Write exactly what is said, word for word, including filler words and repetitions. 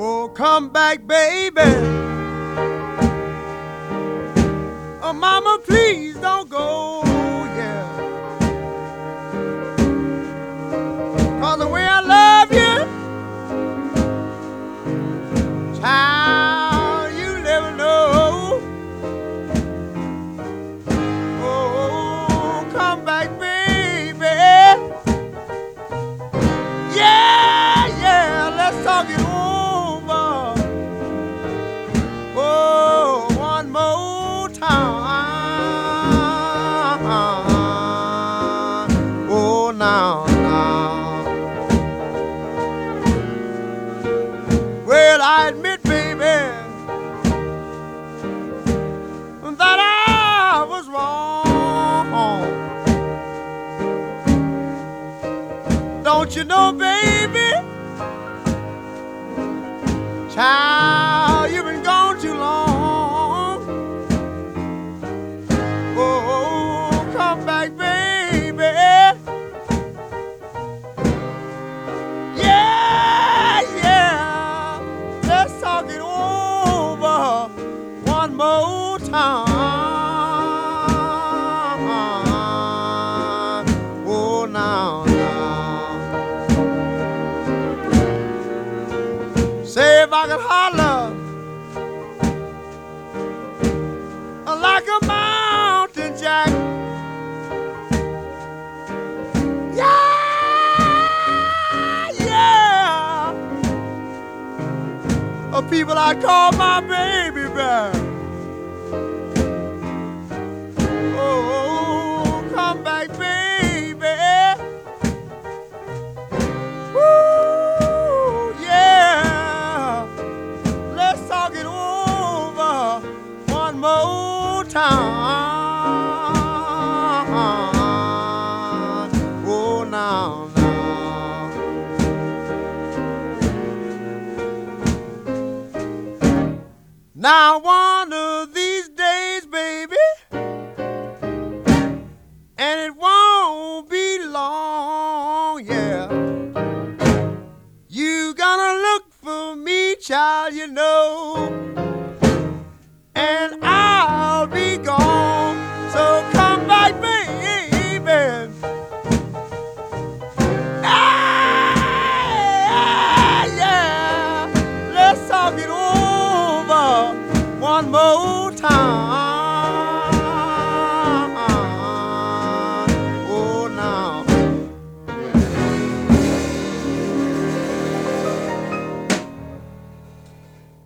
Oh, come back, baby. Oh, mama, please don't go, yeah. 'Cause the way I love you, child, you never know. Oh, come back, baby. Yeah, yeah, let's talk it over. Oh, one more time. Oh, now, now. Well, I admit, baby, that I was wrong. Don't you know, baby? Child, you've been gone too long. Oh, come back, baby. Yeah, yeah. Let's talk it over one more time. Oh, now, now. Say if I could holler like a mountain jack. Yeah, yeah. Of people I call my baby back. Oh, come back, baby. Woo, yeah. Let's talk it over one more time. Oh, now, now. Now, one of these days, baby, and it won't be long, yeah. You gonna look for me, child, you know, and I'll be gone. So come back, baby. Ah, yeah. Let's talk it over one more time.